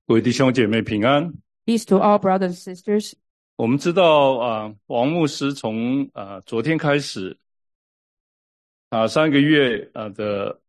各位弟兄姐妹平安。 Peace to all brothers and sisters. 我们知道王牧师从昨天开始3个月的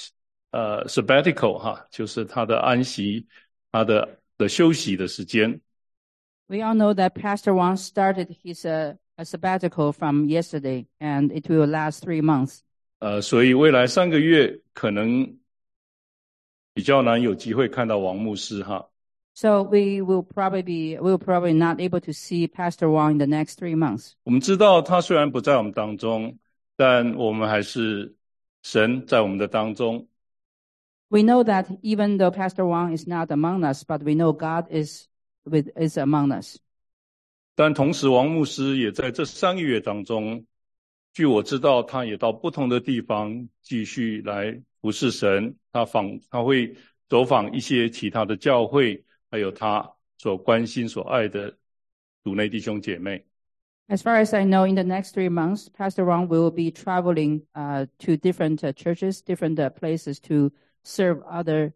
sabbatical 就是他的安息，他的休息的时间。 We all know that Pastor Wang started his a sabbatical from yesterday, and it will last 3 months. 所以未来3个月可能比较难有机会看到王牧师 So we will probably not able to see Pastor Wang in the next 3 months. 我们知道他虽然不在我们当中，但我们还是神在我们的当中。 We know that even though Pastor Wang is not among us, but we know God is among us. 但同时王牧师也在这3个月当中，据我知道他也到不同的地方继续来服侍神，他会走访一些其他的教会，还有他所关心所爱的主内弟兄姐妹。 As far as I know, in the next 3 months, Pastor Wang will be traveling to different churches, different places to serve other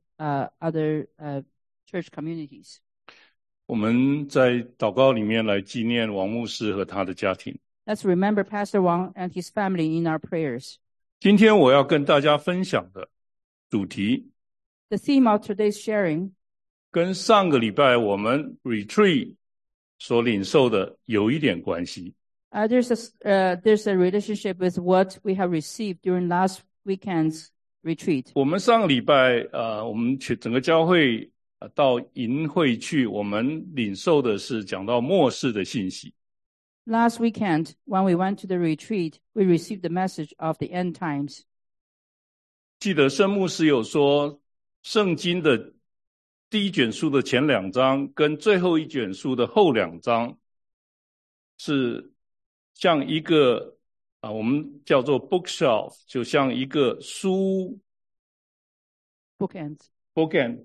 church communities. 我们在祷告里面来纪念王牧师和他的家庭。 Let's remember Pastor Wang and his family in our prayers. 今天我要跟大家分享的主题 The theme of today's sharing 跟上个礼拜我们 retreat 所领受的有一点关系。 there's a relationship with what we have received during last weekend's retreat. 我们上个礼拜我们整个教会到营会去，我们领受的是讲到末世的信息。 Last weekend, when we went to the retreat, we received the message of the end times. 记得圣牧师有说，圣经的第一卷书的前2章跟最后一卷书的后2章是像一个我们叫做 bookshelf， 就像一个书 Bookends. bookend.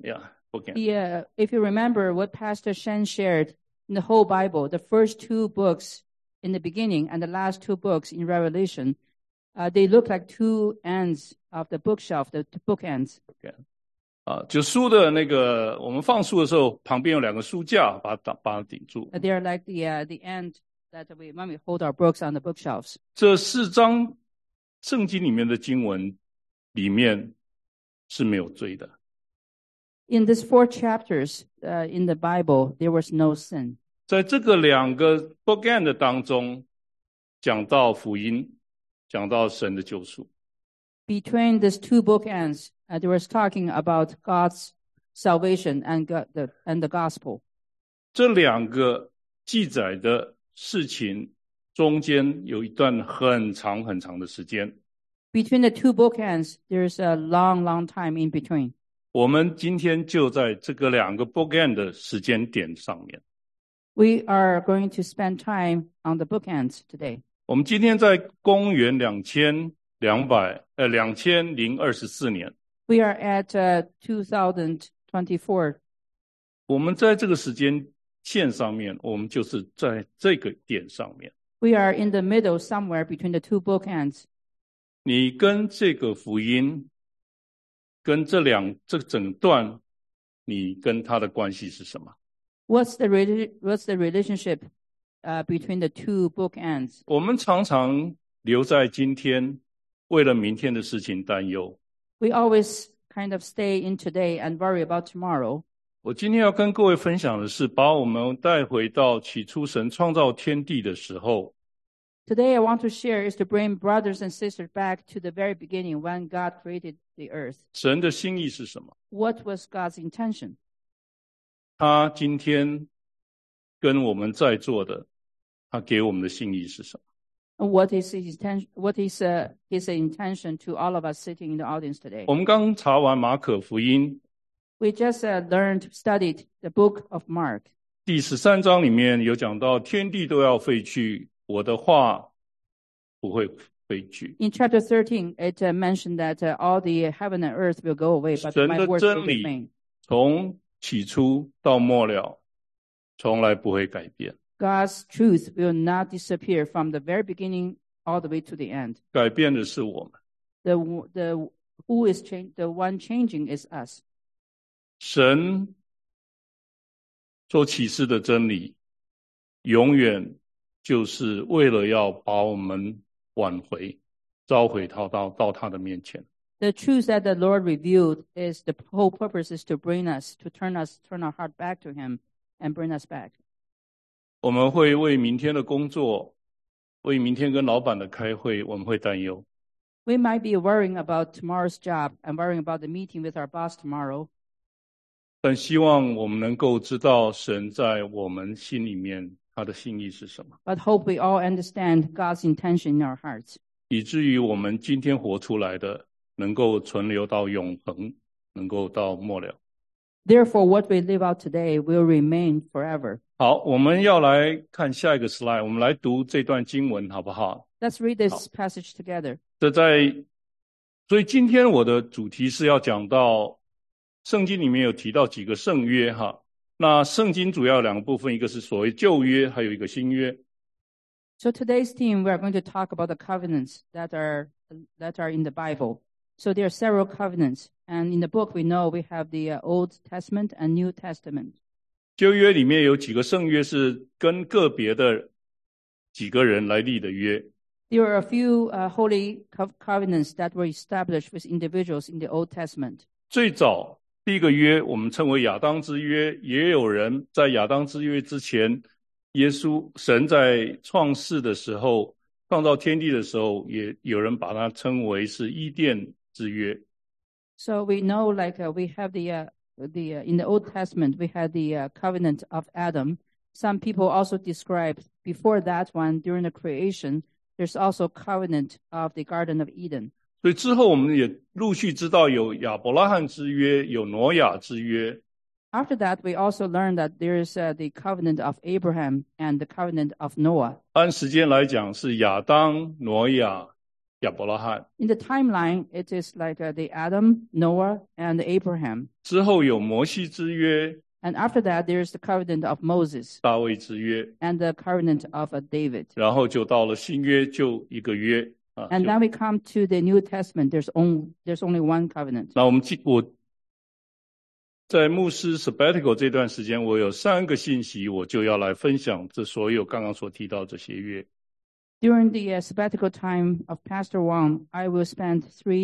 If you remember what Pastor Shen shared in the whole Bible, the first 2 books in the beginning and the last 2 books in Revelation, they look like 2 ends of the bookshelf, the bookends. 就书的那个我们放书的时候旁边有2个书架把它顶住。 They are like the end that when we hold our books on the bookshelves. 这4章圣经里面的经文里面是没有罪的。 In these 4 chapters in the Bible, there was no sin. 在这个2个 bookend 当中，讲到福音，讲到神的救赎。 Between these 2 bookends, they was talking about God's salvation and the gospel. 这2个记载的事情中间有一段很长很长的时间。 Between the 2 bookends, there's a long time in between. 我们今天就在这个2个 bookend 的时间点上面。 We are going to spend time on the bookends today. 我们今天在公元2024年。 We are at 2024. 我们在这个时间线上面，我们就是在这个点上面。 We are in the middle somewhere between the 2 bookends. 你跟这个福音，跟这整段，你跟他的关系是什么？ What's the relationship between the 2 bookends? 我们常常留在今天，为了明天的事情担忧。 We always kind of stay in today and worry about tomorrow. 我今天要跟各位分享的是，把我们带回到起初神创造天地的时候。 Today I want to share is to bring brothers and sisters back to the very beginning when God created the earth. 神的心意是什么？ What was God's intention? 他今天跟我们在座的，他给我们的心意是什么？ What is his intention to all of us sitting in the audience today? 我们刚查完马可福音， We just studied the book of Mark. 第13章里面有讲到天地都要废去，我的话不会废去。 In chapter 13, it mentioned that all the heaven and earth will go away, but 神 my 的 words will 真理 remain. 从起初到末了，从来不会改变。 God's truth will not disappear from the very beginning all the way to the end. 改变的是我们。 The one changing is us. 神所启示的真理，永远就是为了要把我们挽回，召回到他的面前。 The truth that the Lord revealed is the whole purpose is to bring us, to turn our heart back to Him and bring us back. 我们会为明天的工作，为明天跟老板的开会，我们会担忧。 We might be worrying about tomorrow's job and worrying about the meeting with our boss tomorrow. 但希望我们能够知道神在我们心里面他的心意是什么。 But hope we all understand God's intention in our hearts. 以至于我们今天活出来的能够存留到永恒，能够到末了。 Therefore, what we live out today will remain forever. 好，我们要来看下一个 slide， 我们来读这段经文好不好？ Let's read this passage together. 所以今天我的主题是要讲到圣经里面有提到几个圣约哈。那圣经主要有两个部分，一个是所谓旧约，还有一个新约。 So today's theme, we are going to talk about the covenants that are in the Bible. So there are several covenants, and in the book we know we have the Old Testament and New Testament. 旧约里面有几个圣约是跟个别的几个人来立的约。 There are a few holy covenants that were established with individuals in the Old Testament. 最早第一个约我们称为亚当之约，也有人在亚当之约之前，神在创世的时候，创造天地的时候，也有人把它称为是伊甸之约。 So we know, like we have the in the Old Testament we had the covenant of Adam. Some people also describe before that one during the creation. There's also covenant of the Garden of Eden. 所以之后我们也陆续知道有亚伯拉罕之约，有挪亚之约。 After that, we also learned that there is the covenant of Abraham and the covenant of Noah. 按时间来讲是亚当、挪亚、亚伯拉罕。 In the timeline, it is like the Adam, Noah, and Abraham. 之后有摩西之约。 And after that, there is the covenant of Moses. 大卫之约。 And the covenant of David. 然后就到了新约，就一个约。 And then we come to the New Testament. There's only one covenant. 那我在牧师 sabbatical 这段时间，我有3个信息，我就要来分享这所有刚刚所提到这些约。 During the sabbatical time of Pastor Wang, I will spend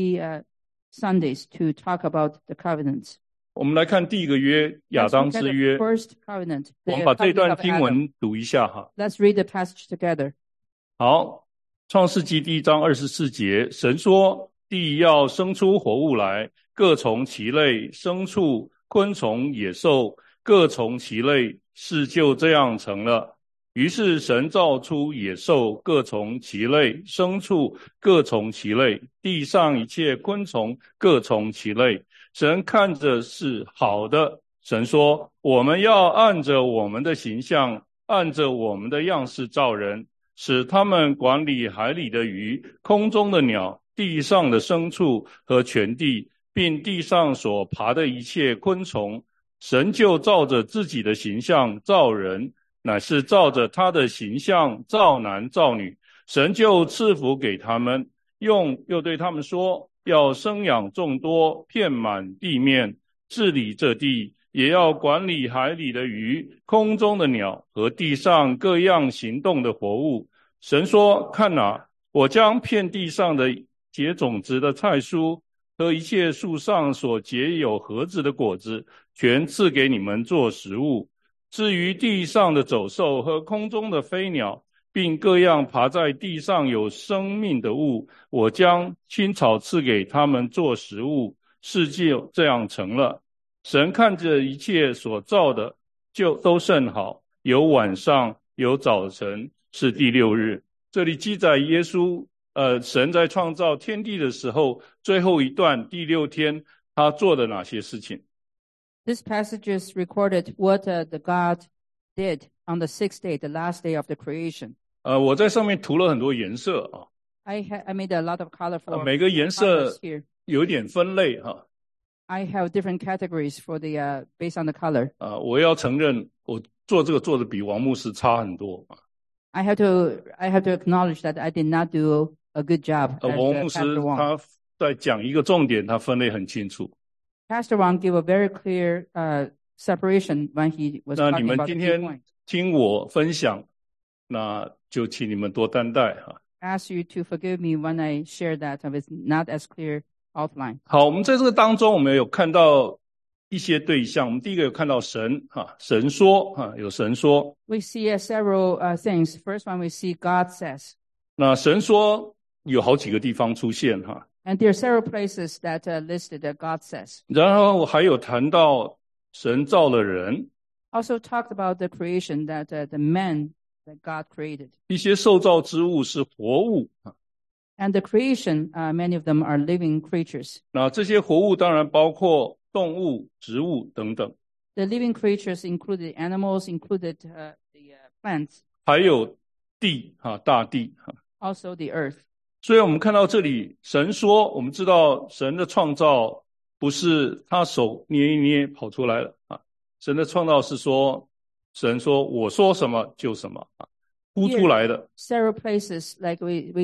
3 Sundays to talk about the covenants. 我们来看第一个约，亚当之约。 First covenant. 我们把这段经文读一下哈。 Let's read the passage together. 好，创世纪第1章24节，神说：地要生出活物来，各从其类，牲畜、昆虫、野兽，各从其类，事就这样成了。于是神造出野兽，各从其类，牲畜各从其类，地上一切昆虫各从其类。神看着是好的。神说：我们要按着我们的形象，按着我们的样式造人，使他们管理海里的鱼、空中的鸟、地上的牲畜和全地，并地上所爬的一切昆虫。神就照着自己的形象造人，乃是照着他的形象造男造女。神就赐福给他们，又对他们说：要生养众多，遍满地面，治理这地，也要管理海里的鱼、空中的鸟和地上各样行动的活物。神说：看哪，我将遍地上的结种子的菜蔬和一切树上所结有核子的果子，全赐给你们做食物。至于地上的走兽和空中的飞鸟，并各样爬在地上有生命的物，我将青草赐给他们做食物。事就这样成了。神看着一切所造的，就都甚好，有晚上，有早晨，是第6日。这里记载耶稣神在创造天地的时候，最后一段第6天他做的哪些事情。 This passage is recorded what the God did on the 6th day, the last day of the creation. 我在上面涂了很多颜色啊。 I made a lot of colorful 每个颜色有点分类哈。 I have different categories for the based on the color. 我要承认，我做这个做的比王牧师差很多。 I have to acknowledge that I did not do a good job. 王牧师他在讲一个重点，他分类很清楚。 Pastor Wang gave a very clear separation when he was 那你 talking 们 about the 今 key 天 point. 听我分享，那就请你们多担待哈。 Ask you to forgive me when I share that with not as clear outline. 好，我们在这个当中，我们有看到一些对象。我们第一个有看到神哈，神说哈，有神说。 We see several things. First one, we see God says. 那神说有好几个地方出现哈。 And there are several places that listed that God says. 然后我还有谈到神造了人， Also talked about the creation that the man that God created. 一些受造之物是活物。 And the creation, many of them are living creatures. 那这些活物当然包括动物、植物等等， The living creatures included animals, included the plants, 还有地大地。 also the earth. 所以我们看到这里，神说，我们知道神的创造不是他手捏一捏跑出来了神的创造是说，神说我说什么就什么呼出来的。 Several places like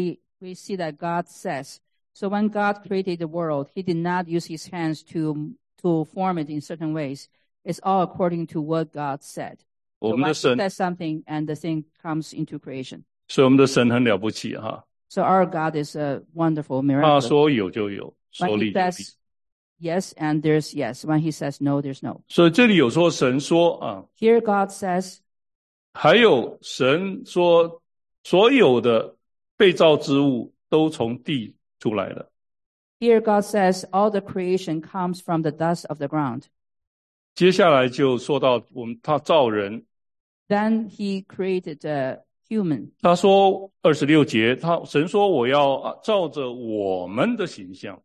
we see that God says. So when God created the world, he did not use his hands to form it in certain ways. It's all according to what God said. 我 So 们 when 的 he 神， says something and the thing comes into creation. 所以我们的神很了不起 So our God is a wonderful 他 miracle. 说有就有， When 说 he 立就立。 says yes, and there's yes. When he says no, there's no. 所以这里有说神说 Here God says, 还有神说所有的被造之物都从地出来了。 here God says, all the creation comes from the dust of the ground. 接下来就说到他造人， Then he created human. 他说26节，神说我要照着我们的形象。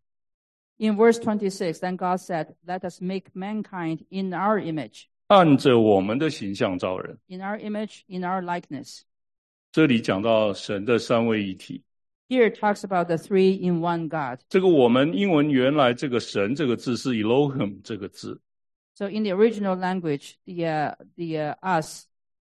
In verse 26, then God said, let us make mankind in our image. 按着我们的形象造人。 In our image, in our likeness. 这里讲到神的三位一体。 Here it talks about the three-in-one God. 这个我们英文原来这个神这个字是 Elohim 这个字。 So in the original language, the us,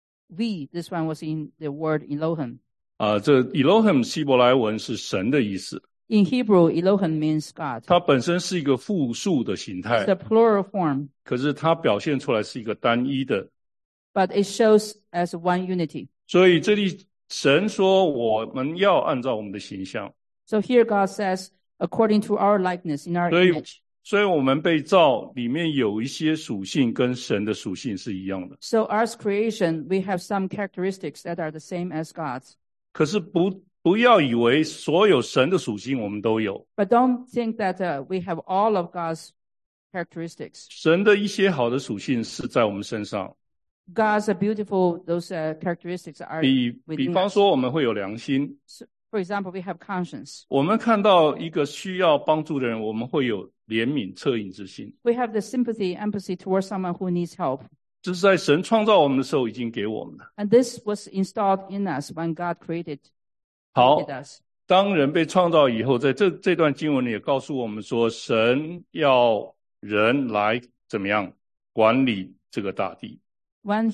we, this one was in the word Elohim. 这 Elohim 希伯来文是神的意思。 In Hebrew, Elohim means God. 它本身是一个复数的形 It's 态， a plural form, 可是它表现出来是一个单一的。 but it shows as one unity. 所以这里神说我们要按照我们的形象， So here God says, according to our likeness, in our 所以 image. 所以我们被造里面有一些属性跟神的属性是一样的。 So as creation, we have some characteristics that are the same as God's. 可是不要以为所有神的属性我们都有， But don't think that we have all of God's characteristics. 神的一些好的属性是在我们身上。 God's beautiful, those characteristics are 比 within 方 us. 说我们会有良心， So, for example, we have conscience. 我们看到一个需要帮助的人，我们会有怜悯恻隐之心。 We have the sympathy, empathy towards someone who needs help. 这是在神创造我们的时候已经给我们的。 And this was installed in us when God created 好， us. 当人被创造以后，在这段经文里也告诉我们说，神要人来怎么样管理这个大地。 When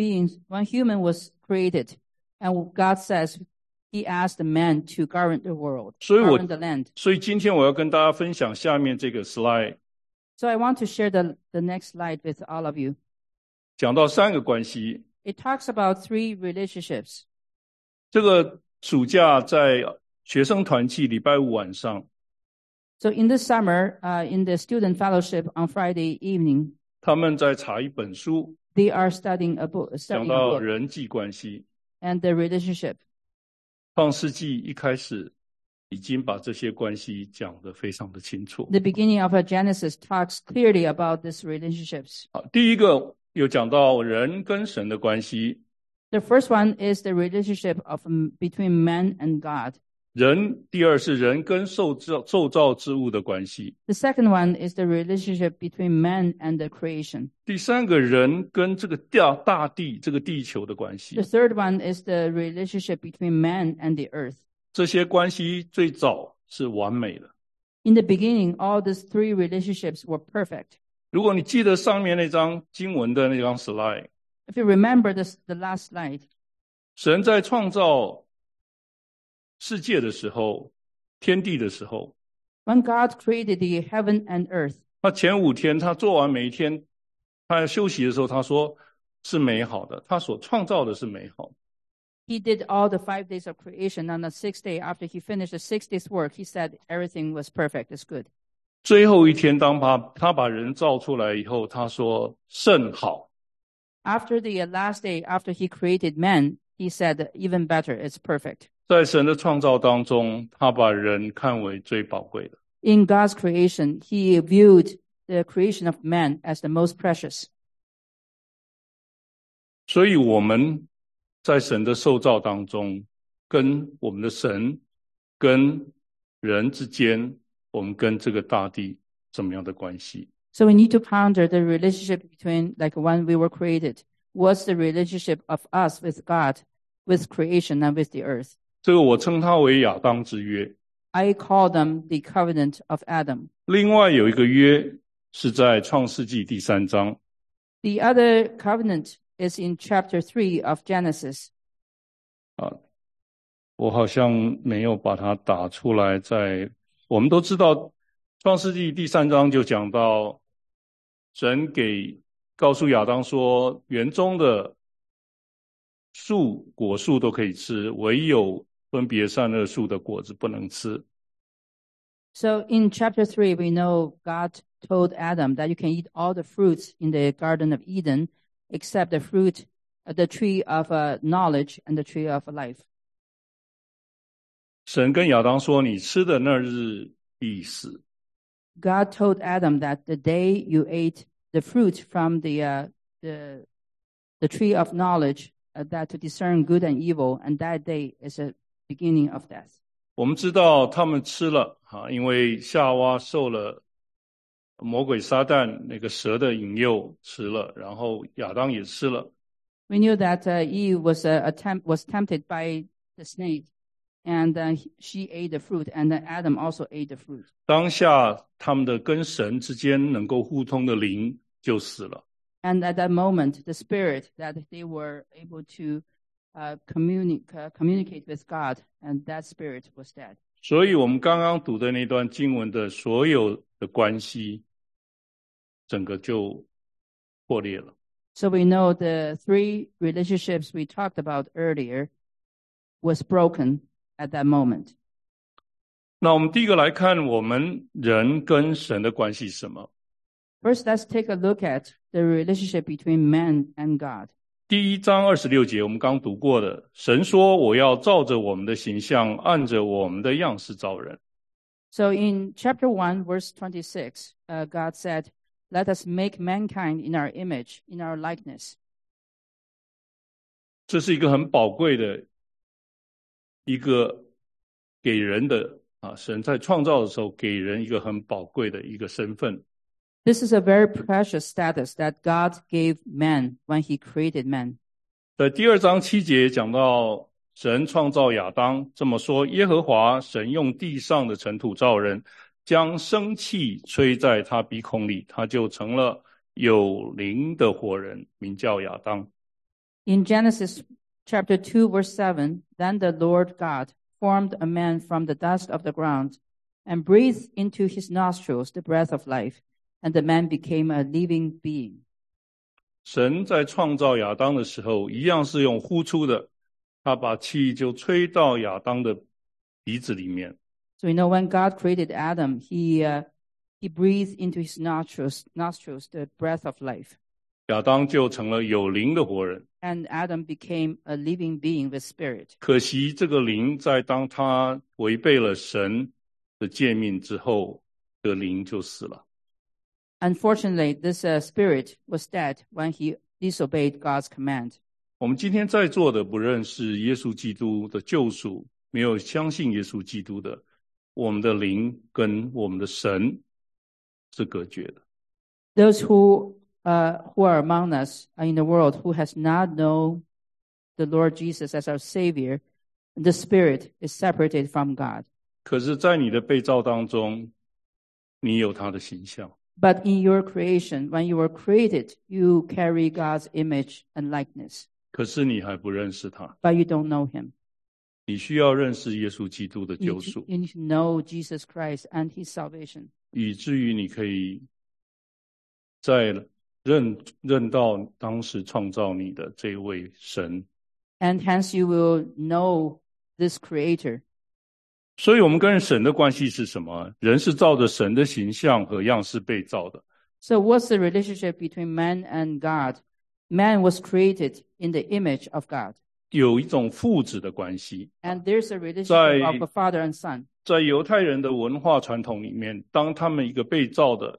human was created, and God says he asked the man to govern the world, 所以 govern the land. 所以今天我要跟大家分享下面这个 slide， So I want to share the next slide with all of you. 讲到三个关系。 It talks about three relationships. 这个暑假在学生团契礼拜五晚上， So in the summer, in the student fellowship on Friday evening, 他们在查一本书， they are studying a 讲 book 到人际关系。 and the relationship. 创世纪一开始已经把这些关系讲得非常的清楚。 The beginning of Genesis talks clearly about these relationships. 好，第一个有讲到人跟神的关系， The first one is the relationship of between man and God. 第二是人跟受造之物的关系， The second one is the relationship between man and the creation. 第三个人跟这个大地这个地球的关系 The。third one is the relationship between man and the earth. 这些关系最早是完美的。 In the beginning, all these three relationships were perfect. 如果你记得上面那张经文的那张 slide， If you remember the last slide, 神在创造世界的时候，天地的时候， when God created the heaven and earth, 他前5天他做完每一天他休息的时候，他说是美好的，他所创造的是美好的。 He did all the 5 days of creation. On the 6th day, after he finished the 6 days work, he said everything was perfect, it's good. 最后一天，当他把人造出来以后，他说甚好。 After the last day, after he created man, he said even better, it's perfect. 在神的创造当中，他把人看为最宝贵的。 In God's creation, he viewed the creation of man as the most precious. 所以我们在神的受造当中，跟我们的神跟人之间，我们跟这个大地怎么样的关系？ So we need to ponder the relationship between, like when we were created, what's the relationship of us with God, with creation and with the earth? 这个我称它为亚当之约。 I call them the covenant of Adam. 另外有一个约是在创世纪第3章。 The other covenant is in chapter 3 of Genesis. 我好像没有把它打出来。我们都知道创世纪第3章就讲到神告诉亚当说，园中的果树都可以吃，唯有分别善恶树的果子不能吃。 So in chapter 3, we know God told Adam that you can eat all the fruits in the Garden of Eden except the fruit, the tree of knowledge and the tree of life. 神跟亚当说，你吃的那日必死。 God told Adam that the day you ate the fruit from the tree of knowledge, that to discern good and evil, and that day is a beginning of death. 我们知道他们吃了，因为夏娃受了魔鬼撒旦那个蛇的引诱吃了，然后亚当也吃了。 We knew that Eve was tempted by the snake, and she ate the fruit, and Adam also ate the fruit. 当下他们的跟神之间能够互通的灵就死了。 And at that moment, the spirit that they were able to communicate with God, and that spirit was dead. 所以我们刚刚读的那段经文的所有的关系，整个就破裂了。 So we know the 3 relationships we talked about earlier was broken at that moment. 那我们第一个来看我们人跟神的关系是什么。 First, let's take a look at the relationship between man and God. 第1章26节我们刚读过的，神说我要照着我们的形象，按着我们的样式造人。 So in chapter 1, verse 26, God said, let us make mankind in our image, in our likeness. 这是一个很宝贵的一个给人的神在创造的时候给人一个很宝贵的一个身份。 This is a very precious status that God gave man when he created man. 在第2章7节讲到神创造亚当，这么说，耶和华神用地上的尘土造人，将生气吹在他鼻孔里，他就成了有灵的活人，名叫亚当。 In Genesis chapter 2, verse 7, then the Lord God formed a man from the dust of the ground and breathed into his nostrils the breath of life, and the man became a living being. 神在创造亚当的时候，一样是用呼出的，他把气就吹到亚当的鼻子里面。 So we know when God created Adam, he breathed into his nostrils the breath of life. 亚当就成了有灵的活人。 And Adam became a living being with spirit. 可惜这个灵在当他违背了神的诫命之后，这个灵就死了。 Unfortunately, this spirit was dead when he disobeyed God's command. 我们今天在座的不认识耶稣基督的救赎，没有相信耶稣基督的，我们的灵跟我们的神是隔绝的。 Those who are among us in the world who has not known the Lord Jesus as our Savior, the spirit is separated from God. 可是在你的被造当中，你有他的形象。 But in your creation, when you were created, you carry God's image and likeness. 可是你还不认识他， But you don't know him. 你需要认识耶稣基督的救赎， You need to know Jesus Christ and his salvation. 以至于你可以在认到当时创造你的这位神。 And hence you will know this creator. 所以我们跟神的关系是什么？人是照着神的形象和样式被造的。 So what's the relationship between man and God? Man was created in the image of God. 有一种父子的关系。 And there's a relationship of a father and son. 在犹太人的文化传统里面，当他们一个被造的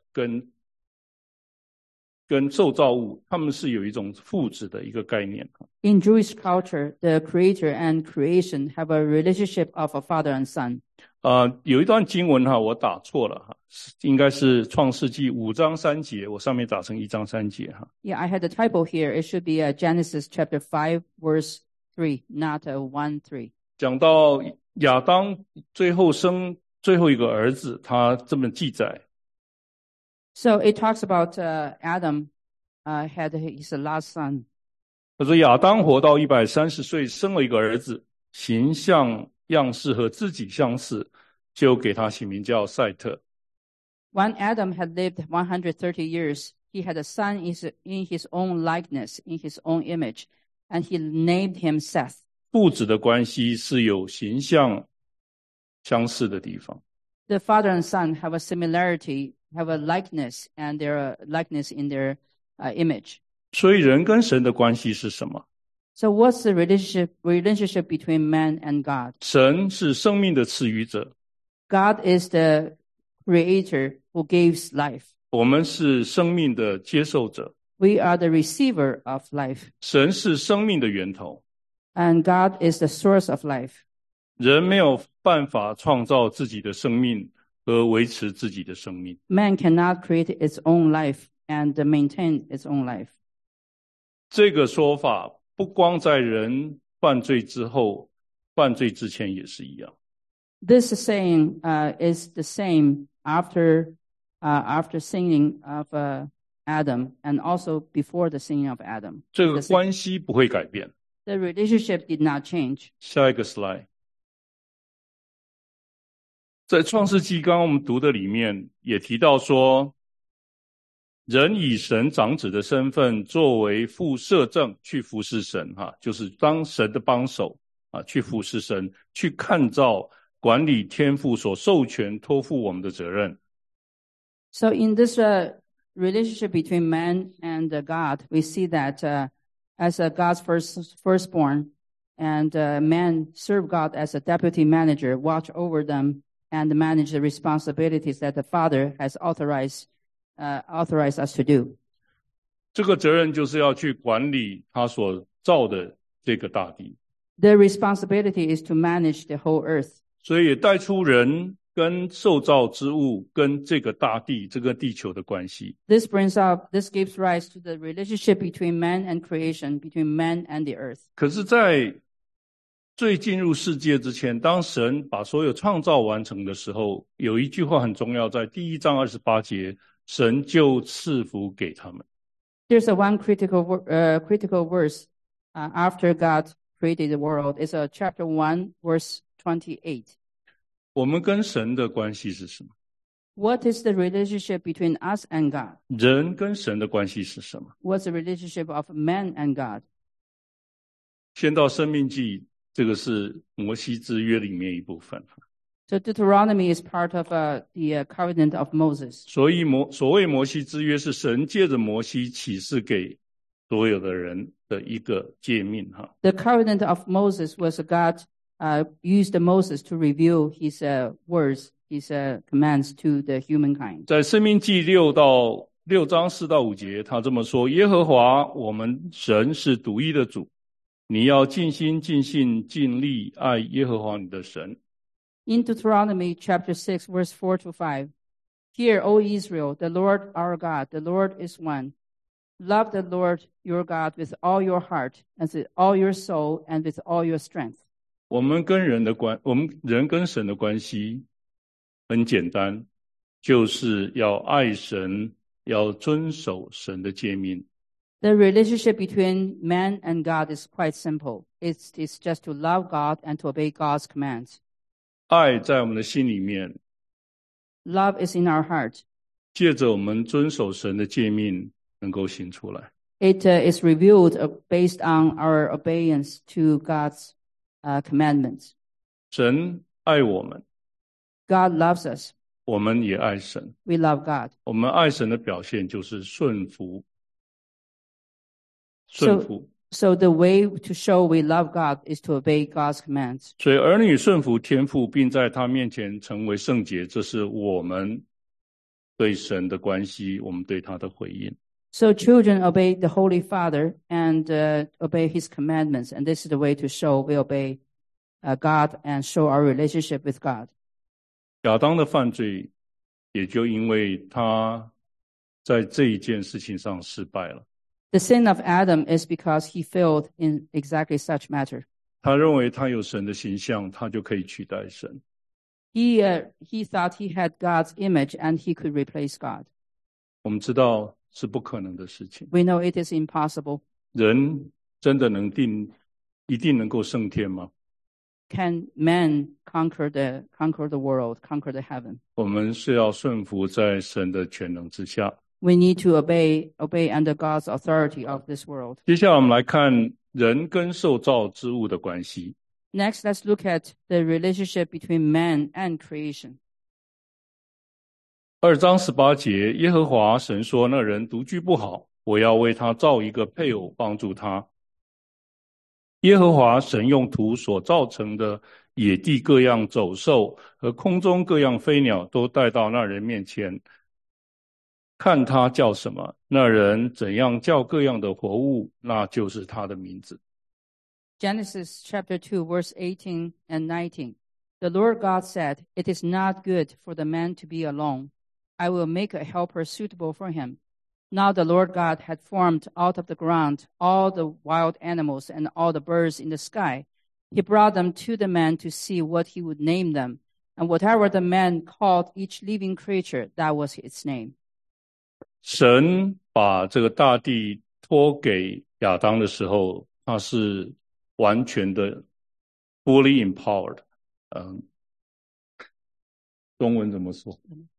跟受造物，他们是有一种父子的一个概念。 In Jewish culture, the creator and creation have a relationship of a father and son. 有一段经文我打错了应该是创世纪5章3节，我上面打成1章3节 Yeah, I had a typo here. It should be Genesis chapter 5 verse 3, not 1:3. 讲到亚当最后生最后一个儿子，他这么记载。 So it talks about Adam had his last son. 他说亚当活到130岁，生了一个儿子，形象样式和自己相似，就给他起名叫赛特。 When Adam had lived 130 years, he had a son in his own likeness, in his own image, and he named him Seth. 父子的关系是有形象相似的地方。 The father and son have a similarity, have a likeness, and their likeness in their image. 所以人跟神的关系是什么？ So what's the relationship between man and God? 神是生命的赐予者。 God is the creator who gives life. 我们是生命的接受者。 We are the receiver of life. 神是生命的源头。 And God is the source of life. 人没有办法创造自己的生命和维持自己的生命。 Man cannot create its own life and maintain its own life. 这个说法不光在人犯罪之后，犯罪之前也是一样。 This saying is the same after sinning of Adam and also before the sinning of Adam. 这个关系不会改变。 The relationship did not change. 下一个 slide。在创世纪刚刚我们读的里面也提到说，人以神长子的身份作为副摄政去服侍神就是当神的帮手去服侍神，去看照管理天父所授权托付我们的责任。 So in this relationship between man and God, we see that as God's firstborn, and man serve God as a deputy manager, watch over them, and manage the responsibilities that the Father has authorized us to do. 这个责任就是要去管理他所造的这个大地。 The responsibility is to manage the whole earth. 所以也带出人跟受造之物跟这个大地这个地球的关系。 This gives rise to the relationship between man and creation, between man and the earth. 可是在最进入世界之前，当神把所有创造完成的时候，有一句话很重要，在第1章28节，神就赐福给他们。 There's one critical verse after God created the world. It's chapter 1, verse 28. 我们跟神的关系是什么？ What is the relationship between us and God? 人跟神的关系是什么？ What's the relationship of man and God? 先到申命记，这个是摩西之约里面一部分。 So Deuteronomy is part of the covenant of Moses. 所以所谓摩西之约是神借着摩西启示给所有的人的一个诫命 The covenant of Moses was God used Moses to reveal his words, his commands to the humankind. 在申命记6章4到5节，他这么说：耶和华我们神是独一的主，你要尽心尽性尽力爱耶和华你的神。 In Deuteronomy chapter 6, verse 4 to 5, Hear, O Israel, the Lord our God, the Lord is one. Love the Lord your God with all your heart, and with all your soul, and with all your strength. 我们人跟神的关系很简单，就是要爱神，要遵守神的诫命。 The relationship between man and God is quite simple. It's just to love God and to obey God's commands. 爱在我们的心里面， Love is in our heart. 借着我们遵守神的诫命， 能够行出来。 It is revealed based on our obedience to God's commandments. 神爱我们， God loves us. 我们也爱神。 We love God. 我们爱神的表现就是顺服。顺服。 So the way to show we love God is to obey God's commands. 所以儿女顺服天父，并在他面前成为圣洁，这是我们对神的关系，我们对他的回应。 So children obey the Holy Father and obey His commandments, and this is the way to show we obey God and show our relationship with God. 亚当的犯罪，也就因为他在这一件事情上失败了。 The sin of Adam is because he failed in exactly such matter. 他认为他有神的形象，他就可以取代神。 He thought he had God's image and he could replace God. 我们知道是不可能的事情。 We know it is impossible. 人真的一定能够升天吗？ Can man conquer the world, conquer the heaven? 我们是要顺服在神的全能之下。 We need to obey under God's authority of this world. 接下来我们来看人跟受造之物的关系。 Next, let's look at the relationship between man and creation. 2章18节，耶和华神说：“那人独居不好，我要为他造一个配偶帮助他。”耶和华神用土所造成的野地各样走兽和空中各样飞鸟都带到那人面前，看他叫什么，那人怎样叫各样的活物，那就是他的名字。 Genesis chapter 2, verse 18 and 19. The Lord God said, "It is not good for the man to be alone. I will make a helper suitable for him." Now the Lord God had formed out of the ground all the wild animals and all the birds in the sky. He brought them to the man to see what he would name them. And whatever the man called each living creature, that was its name. 神把这个大地托给亚当的时候，他是完全的 fully empowered。中文怎么说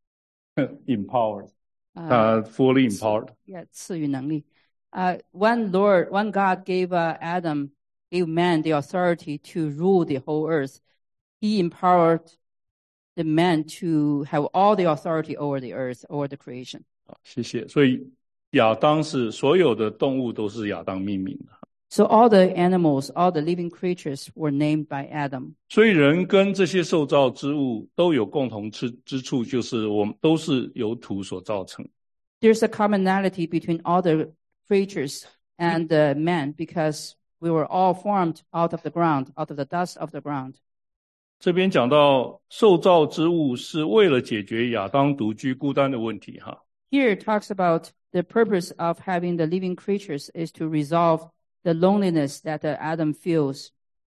？empowered。fully empowered. Yeah, 赐予能力。When God gave man the authority to rule the whole earth, He empowered the man to have all the authority over the earth, over the creation. 好，谢谢。所以亚当是所有的动物都是亚当命名的。 So all the animals, all the living creatures were named by Adam. 所以人跟这些受造之物都有共同之处，就是我们都是由土所造成。 There's a commonality between all the creatures and man because we were all formed out of the ground, out of the dust of the ground. 这边讲到受造之物是为了解决亚当独居孤单的问题哈。 Here it talks about the purpose of having the living creatures is to resolve the loneliness that Adam feels.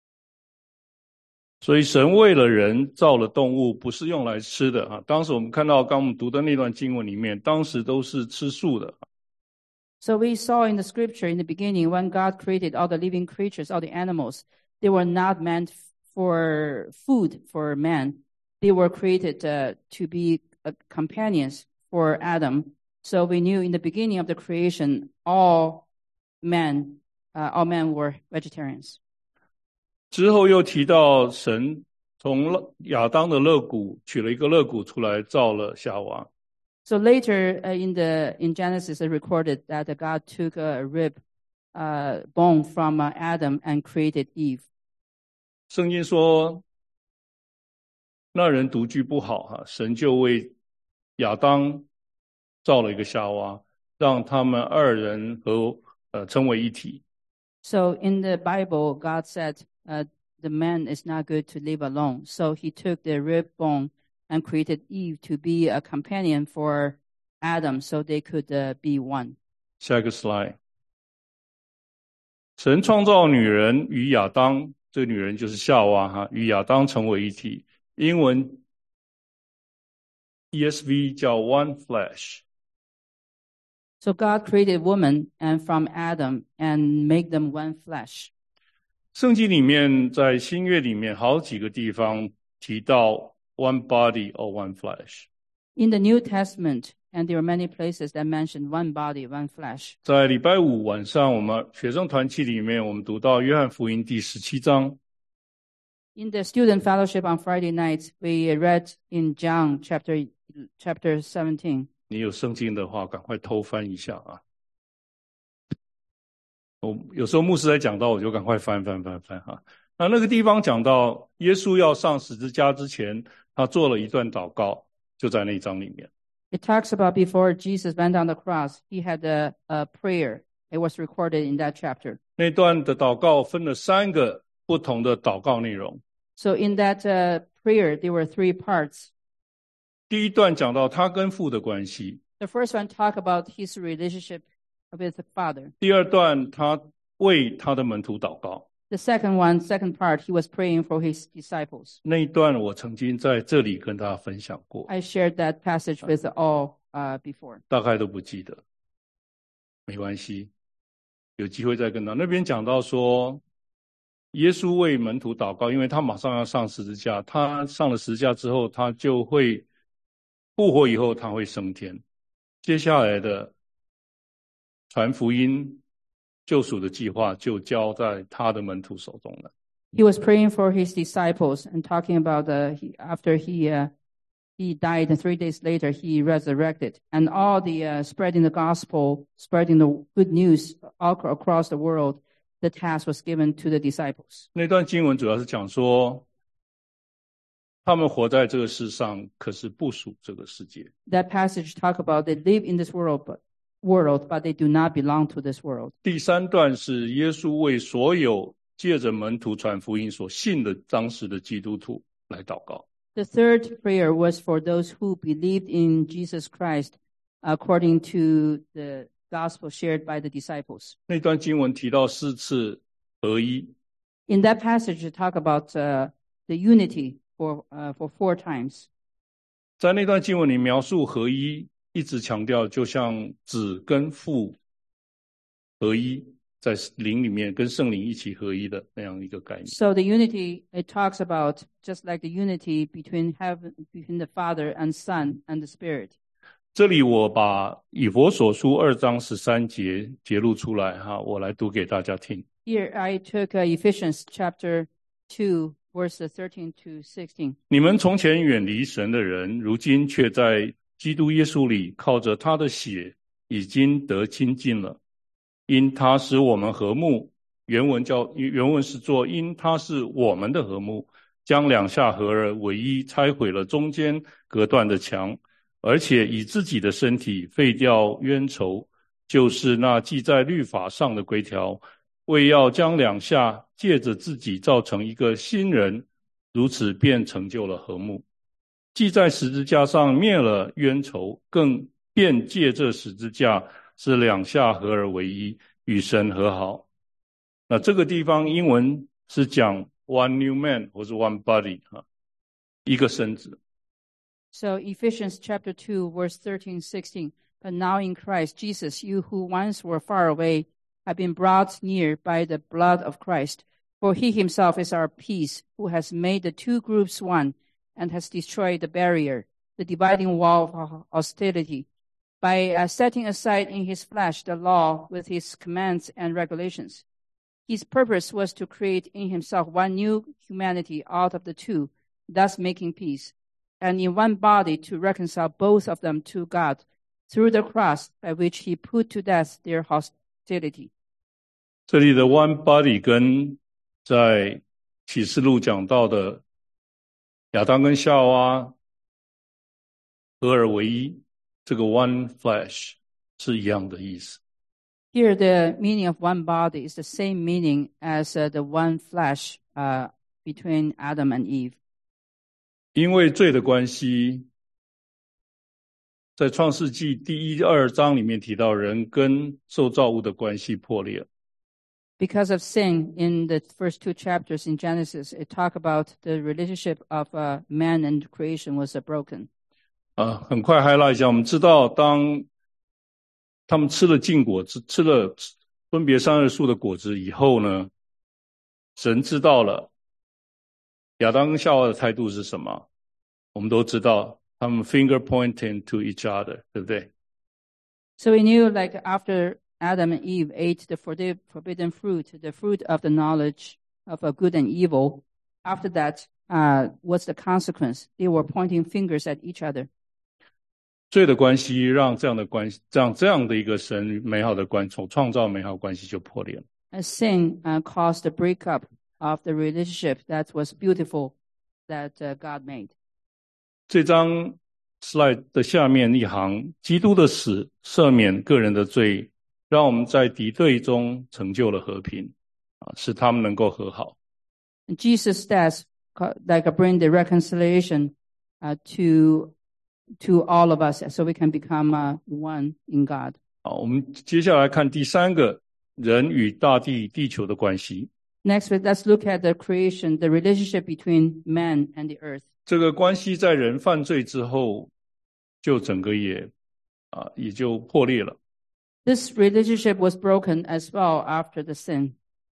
所以神为了人造了动物，不是用来吃的啊。当时我们看到刚我们读的那段经文里面，当时都是吃素的。 So we saw in the scripture in the beginning when God created all the living creatures, all the animals, they were not meant for food for man. They were created to be companions for Adam. So we knew in the beginning of the creation, all men were vegetarians. 之后又提到神从亚当的肋骨取了一个肋骨出来，造了夏娃。 So later in Genesis, it recorded that God took a rib bone from Adam and created Eve. 圣经说，那人独居不好哈，神就为亚当造了一个夏娃，让他们二人成为一体。 So in the Bible, God said the man is not good to live alone. So he took the rib bone and created Eve to be a companion for Adam so they could be one. 下一个 slide。神创造女人与亚当，这个女人就是夏娃哈，与亚当成为一体。英文 ESV 叫 one flesh。 So God created woman and from Adam and make them one flesh. 圣经里面在新约里面好几个地方提到 one body or one flesh. In the New Testament, And there are many places that mention one body, one flesh. 在礼拜五晚上，我们学生团契里面，我们读到约翰福音第17章。 In the student fellowship on Friday nights, we read in John chapter 17. 你有圣经的话，赶快偷翻一下啊！有时候牧师在讲到，我就赶快翻哈。那个地方讲到耶稣要上十字架之前，他做了一段祷告，就在那一章里面。 It talks about before Jesus went on the cross, he had a prayer. It was recorded in that chapter. 那段的祷告分了3个不同的祷告内容。 So in that prayer, there were 3 parts. 第一段讲到他跟父的关系。 The first one talk about his relationship with the Father. 第二段他为他的门徒祷告。 The second part, he was praying for his disciples. 那一段我曾经在这里跟大家分享过。 I shared that passage with all before. 大概都不记得，没关系，有机会再跟他。那边讲到说，耶稣为门徒祷告，因为他马上要上十字架，他上了十字架之后，他就会复活以后，他会升天。接下来的传福音、救赎的计划就交在他的门徒手中了。 He was praying for his disciples and talking about after he died and 3 days later he resurrected, and all the spreading the gospel, spreading the good news all across the world, the task was given to the disciples. 那段经文主要是讲说，他们活在这个世上，可是不属这个世界。 That passage talk about they live in this world, but they do not belong to this world. 第3段是耶稣为所有借着门徒传福音所信的当时的基督徒来祷告。 The third prayer was for those who believed in Jesus Christ according to the gospel shared by the disciples. 那段经文提到4次合一。 In that passage, it talk about the unity for 4 times. 在那段经文里描述合一，一直强调就像子跟父合一，在灵里面跟圣灵一起合一的那样一个概念。 So the unity, it talks about just like the unity between the Father and Son and the Spirit. 这里我把以弗所书2章13节揭露出来哈，我来读给大家听。 Here I took Ephesians chapter 2, verses 13 to 16. 你们从前远离神的人，如今却在基督耶稣里靠着他的血已经得亲近了。因他使我们和睦，原文是做因他是我们的和睦，将两下合而为一，拆毁了中间隔断的墙，而且以自己的身体废掉冤仇，就是那记在律法上的规条，为要将两下借着自己造成一个新人，如此便成就了和睦。既在十字架上灭了冤仇，更便借这十字架是两下合而为一，与神和好。那这个地方英文是讲 one new man 或是 one body 一个身子。 So Ephesians chapter 2 verse 13-16, but now in Christ Jesus, you who once were far away have been brought near by the blood of Christ. For he himself is our peace, who has made the 2 groups one and has destroyed the barrier, the dividing wall of hostility, by setting aside in his flesh the law with his commands and regulations. His purpose was to create in himself one new humanity out of the 2, thus making peace, and in one body to reconcile both of them to God through the cross, by which he put to death their hostility. 这里的 one body 跟在启示录讲到的亚当跟夏娃合而为一，这个 one flesh 是一样的意思。 Here the meaning of one body is the same meaning as the one flesh between Adam and Eve. 因为罪的关系，在创世纪第1、2章里面提到人跟受造物的关系破裂。 Because of sin, in the first 2 chapters in Genesis, it talk about the relationship of man and creation was broken. 很快 highlight 一下，我们知道当他们吃了禁果子，吃了分别善恶树的果子以后呢，神知道了亚当跟夏娃的态度是什么。我们都知道他们 finger pointing to each other， 对不对？ So we knew, like, after Adam and Eve ate the forbidden fruit, the fruit of the knowledge of good and evil, after that, what's the consequence? They were pointing fingers at each other. 罪的关系让这样的一个神美好的创造美好关系就破裂了。 As sin caused the breakup of the relationship that was beautiful that God made. 这张 slide 的下面一行，基督的死赦免个人的罪，让我们在敌对中成就了和平，使他们能够和好。 Jesus' death, like, bring the reconciliation to all of us, so we can become one in God. 好，我们接下来看第三个，人与大地、地球的关系。 Next, let's look at the creation, the relationship between man and the earth. 这个关系在人犯罪之后，就整个也就破裂了。 This relationship was broken as well after the sin.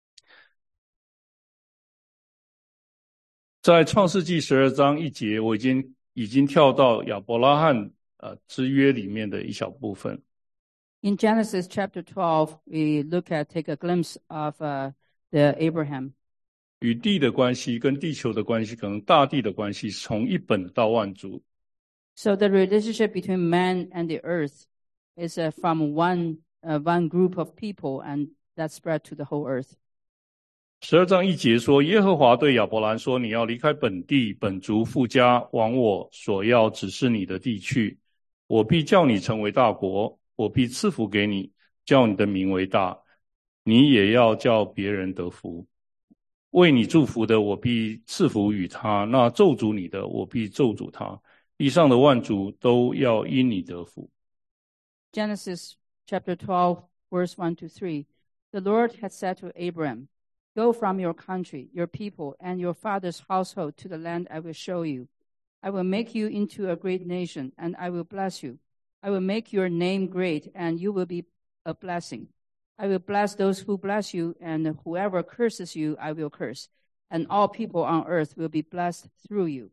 在创世纪12章1节，我已经跳到亚伯拉罕之约里面的一小部分。 In Genesis chapter 12, we take a glimpse of the Abraham. 与地的关系跟地球的关系，可能大地的关系是从一本到万族。 So the relationship between man and the earth is from one group of people, and that spread to the whole earth. 12章1节说，耶和华对亚伯兰说，你要离开本地本族父家，往我所要指示你的地去，我必叫你成为大国，我必赐福给你，叫你的名为大，你也要叫别人得福。为你祝福的，我必赐福与他；那咒诅你的，我必咒诅他。地上的万族都要因你得福。 Genesis chapter 12, verse 1 to 3. The Lord had said to Abraham, Go from your country, your people, and your father's household to the land I will show you. I will make you into a great nation, and I will bless you. I will make your name great, and you will be a blessing. I will bless those who bless you, and whoever curses you, I will curse. And all people on earth will be blessed through you.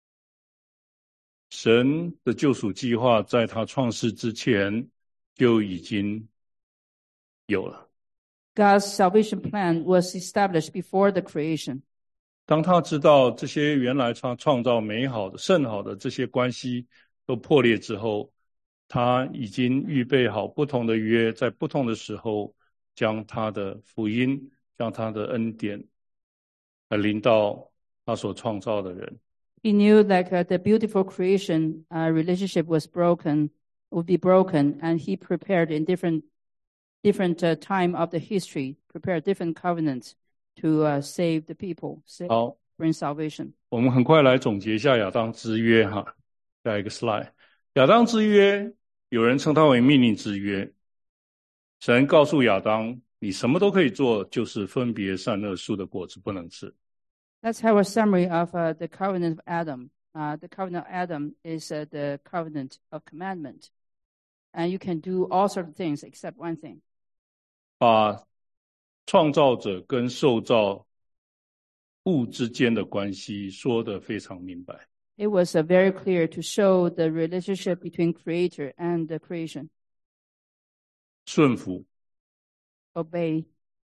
神的救赎计划在他创世之前就已经有了。 God's salvation plan was established before the creation. 当他知道这些原来他创造美好的甚好的这些关系都破裂之后，他已经预备好不同的约，在不同的时候将他的福音，将他的恩典临到他所创造的人。 He knew like the beautiful creation relationship would be broken, and he prepared in different time of the history, prepared different covenants to save the people, bring salvation. 我们很快来总结一下亚当之约哈，下一个 slide。亚当之约，有人称它为命令之约。神告诉亚当，你什么都可以做，就是分别善恶树的果子不能吃。 Let's have a summary of the covenant of Adam. The covenant of Adam is the covenant of commandment. And you can do all sorts of things except one thing. 把创造者跟受造物之间的关系说得非常明白。 It was very clear to show the relationship between creator and the creation. 顺服。 Obey.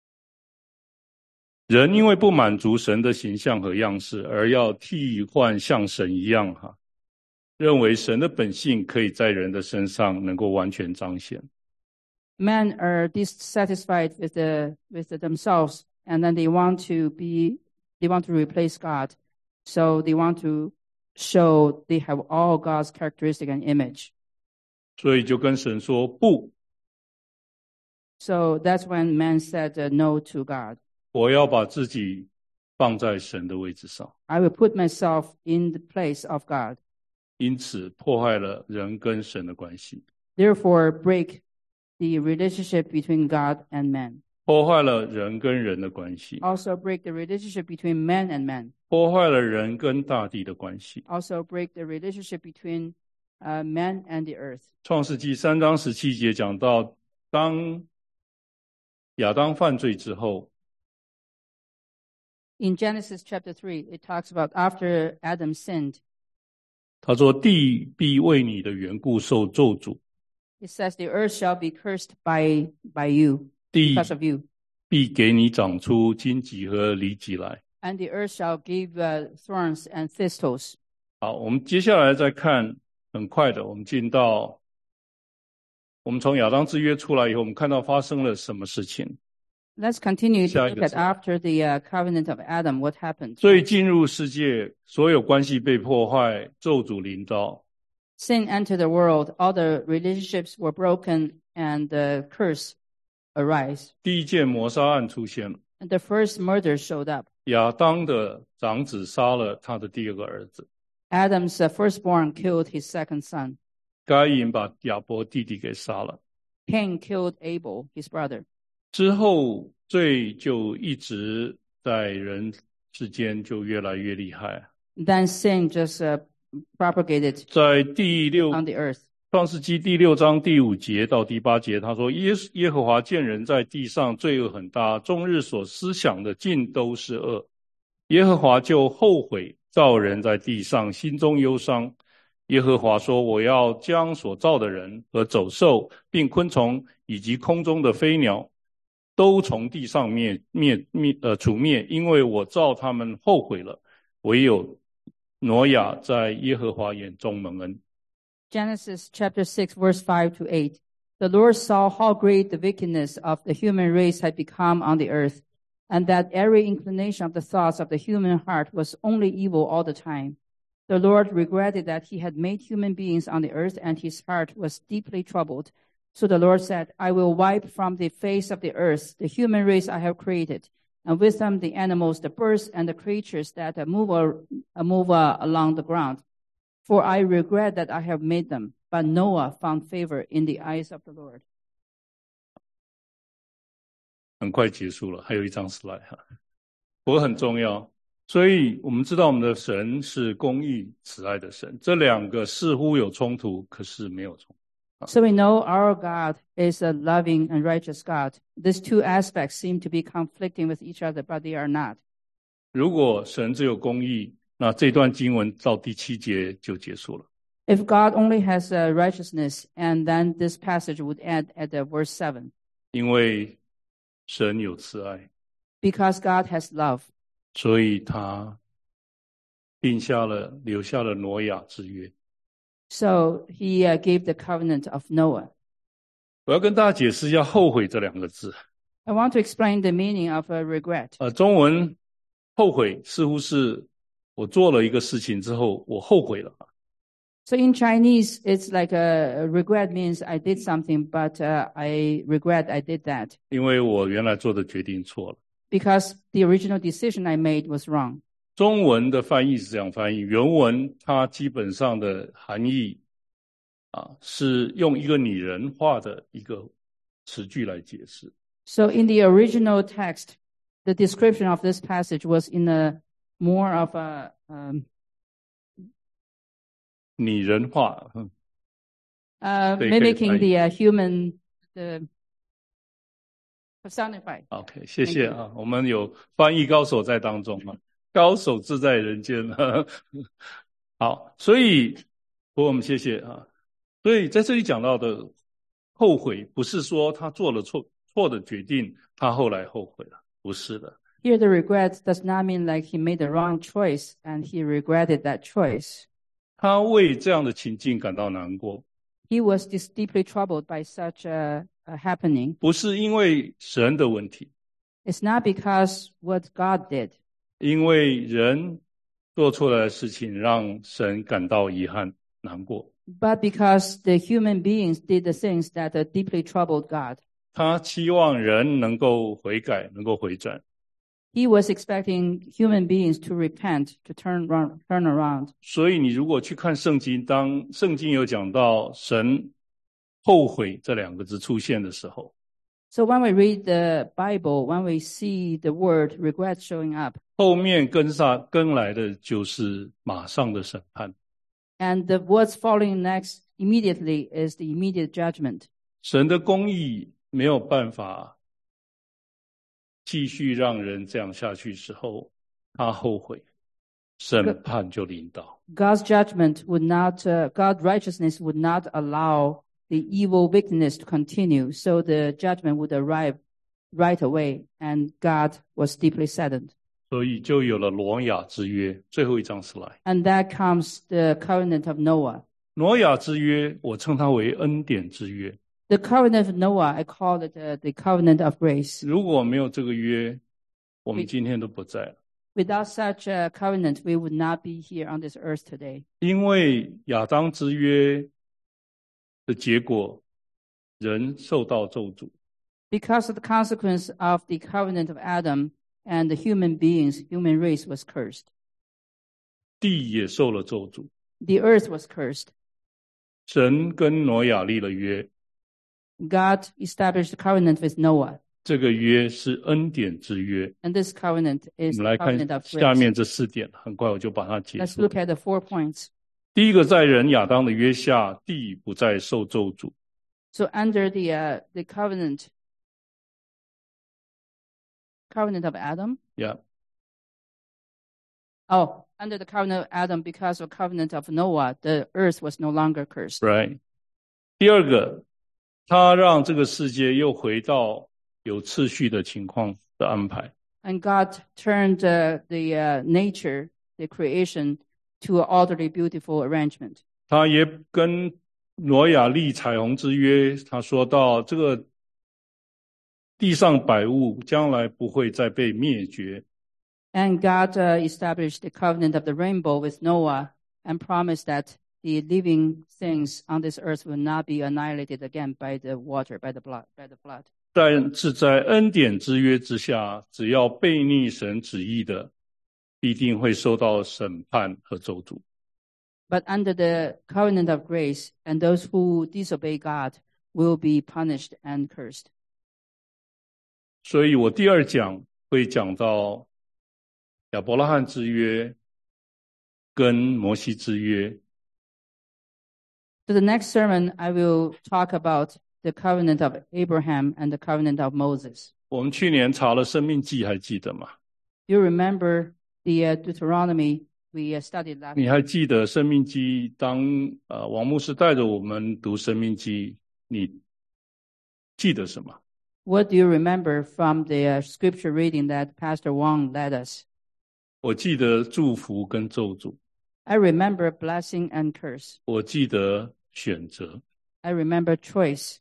人因为不满足神的形象和样式，而要替换像神一样认为神的本性可以在人的身上能够完全彰显。 Men are dissatisfied with themselves, and then they want to replace God. So they want to show they have all God's characteristic and image. 所以就跟神说不。 So that's when man said no to God. 我要把自己放在神的位置上。 I will put myself in the place of God. 因此破坏了人跟神的关系。 Therefore, break the relationship between God and man. 破坏了人跟人的关系。 Also break the relationship between man and man. 破坏了人跟大地的关系。 Also break the relationship between man and the earth. 创世纪3章17节讲到，当亚当犯罪之后， In Genesis chapter 3, it talks about after Adam sinned. 他说地必为你的缘故受咒诅。 It says the earth shall be cursed by you, 地 because of you. 必给你长出荆棘和痢疾来。 And the earth shall give thorns and thistles. 好，我们接下来再看，很快的，我们进到我们从亚当之约出来以后，我们看到发生了什么事情。 Let's continue to 下一 look 个 at 字。 after the covenant of Adam, what happened. 所以进入世界，所有关系被破坏，咒诅临到。 Sin entered the world, all the relationships were broken, and the curse arise. 第一件谋杀案出现了， And the first murder showed up. 亚当的长子杀了他的第二个儿子， Adam's firstborn killed his second son. 该隐把亚伯弟弟给杀了。 Cain killed Abel, his brother. 之后罪就一直在人之间就越来越厉害。 Then sin just propagated 在第六 on the earth. 创世纪第6章第5节到第8节，他说耶和华见人在地上罪恶很大，终日所思想的尽都是恶。耶和华就后悔造人在地上，心中忧伤。耶和华说，我要将所造的人和走兽并昆虫以及空中的飞鸟都从地上除灭，因为我造他们后悔了。唯有挪亚在耶和华眼中蒙恩。 Genesis chapter 6, verse 5 to 8. The Lord saw how great the wickedness of the human race had become on the earth, and that every inclination of the thoughts of the human heart was only evil all the time. The Lord regretted that he had made human beings on the earth, and his heart was deeply troubled. So the Lord said, I will wipe from the face of the earth the human race I have created, and with them the animals, the birds, and the creatures that move along the ground. For I regret that I have made them. But Noah found favor in the eyes of the Lord. 很快结束了，还有一张 slide 哈，不过很重要。所以我们知道我们的神是公义慈爱的神，这两个似乎有冲突，可是没有冲突。 So we know our God is a loving and righteous God. These two aspects seem to be conflicting with each other, but they are not. 如果神只有公义，那这段经文到第7节就结束了。 If God only has righteousness, and then this passage would end at verse 7. 因为神有慈爱， Because God has love, 所以他留下了挪亚之约。 so he gave the covenant of Noah. 我要跟大家解释一下后悔这两个字。 I want to explain the meaning of regret. 中文后悔似乎是我做了一个事情之后，我后悔了。 So in Chinese, it's like regret means I did something, but I regret I did that. 因为我原来做的决定错了。 Because the original decision I made was wrong. 中文的翻译是这样翻译，原文它基本上的含义是用一个拟人化的一个词句来解释。 So in the original text, the description of this passage was in a more of a 拟人化， mimicking the human personified. OK， 谢谢啊，我们有翻译高手在当中啊，高手自在人间啊。好，所以我们谢谢啊。所以在这里讲到的后悔，不是说他做了错的决定，他后来后悔了，不是的。 Here the regret does not mean like he made the wrong choice and he regretted that choice. 他为这样的情境感到难过。 He was deeply troubled by such a happening. 不是因为神的问题， It's not because what God did. 因为人做错了事情让神感到遗憾难过。 But because the human beings did the things that deeply troubled God. 他期望人能够悔改，能够回转。 He was expecting human beings to repent, to turn around. 所以你如果去看圣经，当圣经有讲到神后悔这两个字出现的时候， So when we read the Bible, when we see the word regret showing up, 后面跟来的就是马上的审判。 and what's following next immediately is the immediate judgment. 神的公义没有办法继续让人这样下去时候，他后悔。 审判就临到。 God's judgment would not, God's righteousness would not allow the evil wickedness to continue, so the judgment would arrive right away, and God was deeply saddened. 所以就有了挪亚之约，最后一章是来。 And that comes the covenant of Noah. 挪亚之约，我称它为恩典之约。 The covenant of Noah, I call it the covenant of grace. 如果没有这个约，我们今天都不在了。 Without such a covenant, we would not be here on this earth today. 因为亚当之约的结果，人受到咒诅。 Because of the consequence of the covenant of Adam and the human race was cursed. 地也受了咒诅。 The earth was cursed. 神跟挪亚立了约。 God established a covenant with Noah. 这个约是恩典之约。 And this covenant is the covenant of grace. 下面这4点，很快我就把它结束。 Let's look at the 4 points. 第一个，在人亚当的约下，地不再受咒诅。 So under the covenant of Adam? Yeah. Oh, under the covenant of Adam, because of covenant of Noah, the earth was no longer cursed. Right. 第二个，他让这个世界又回到有次序的情况的安排。 And God turned the nature, the creation, to an orderly, beautiful arrangement. 他也跟挪亚立彩虹之约，他说到这个地上百物将来不会再被灭绝。 And God established the covenant of the rainbow with Noah and promised that the living things on this earth will not be annihilated again by the water, by the flood. 但是在恩典之约之下，只要悖逆神旨意的，必定会受到审判和咒诅。 But under the covenant of grace, and those who disobey God will be punished and cursed. 所以我第2讲会讲到亚伯拉罕之约跟摩西之约。 So the next sermon, I will talk about the covenant of Abraham and the covenant of Moses. 我们去年查了申命记，还记得吗？ You remember the Deuteronomy we studied last 你还记得申命记当王牧师带着我们读申命记，你记得什么？ What do you remember from the scripture reading that Pastor Wang led us? 我记得祝福跟咒诅。 I remember blessing and curse. 我记得选择。 I remember choice.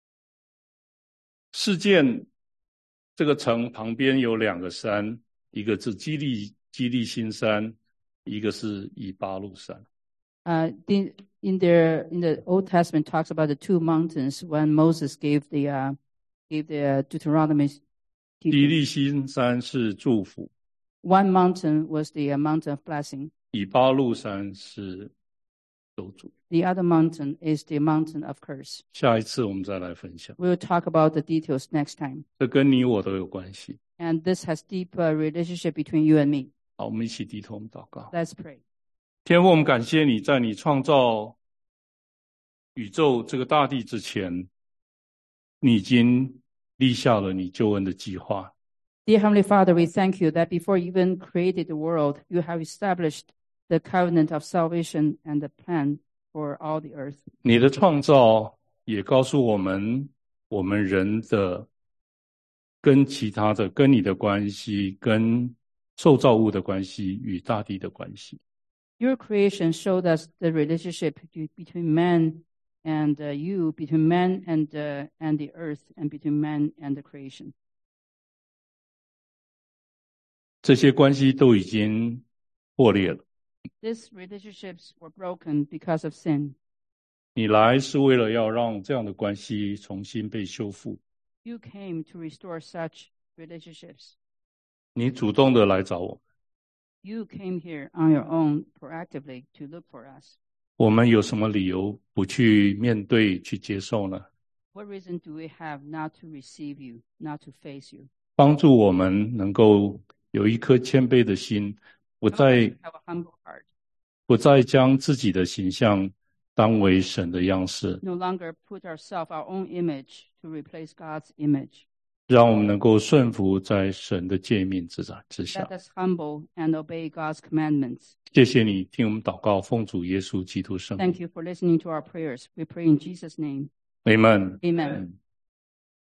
事件这个城旁边有2个山，一个是基利心山，一个是以巴路山。 In the Old Testament talks about the 2 mountains when Moses gave the Deuteronomy. 基利心山是祝福。 One mountain was the mountain of blessing. 以巴路山是咒诅。 The other mountain is the mountain of curse. 下一次我们再来分享。 We'll talk about the details next time. 这跟你我都有关系。 And this has deep relationship between you and me. 好，我们一起低头祷告。 Let's pray. 天父，我们感谢你，在你创造宇宙这个大地之前，你已经立下了你救恩的计划。 Dear Heavenly Father, we thank you that before you even created the world, you have established the covenant of salvation and the plan for all the earth. 你的创造也告诉我们，我们人的跟其他的、跟你的关系、跟受造物的关系与大地的关系。 Your creation showed us the relationship between man and you, between man and the earth, and between man and the creation. 这些关系都已经破裂了。 These relationships were broken because of sin. 你来是为了要让这样的关系重新被修复。 You came to restore such relationships. 你主动的来找我。 You came here on your own proactively to look for us. 我们有什么理由不去面对、去接受呢？ What reason do we have not to receive you, not to face you? 帮助我们能够有一颗谦卑的心，不再 Have a humble heart. 不再将自己的形象当为神的样式， No longer put our own image to replace God's image. 让我们能够顺服在神的诫命之下。 Let us humble and obey God's commandments. 谢谢你听我们祷告，奉主耶稣基督圣名。 Thank you for listening to our prayers. We pray in Jesus' name. Amen. Amen.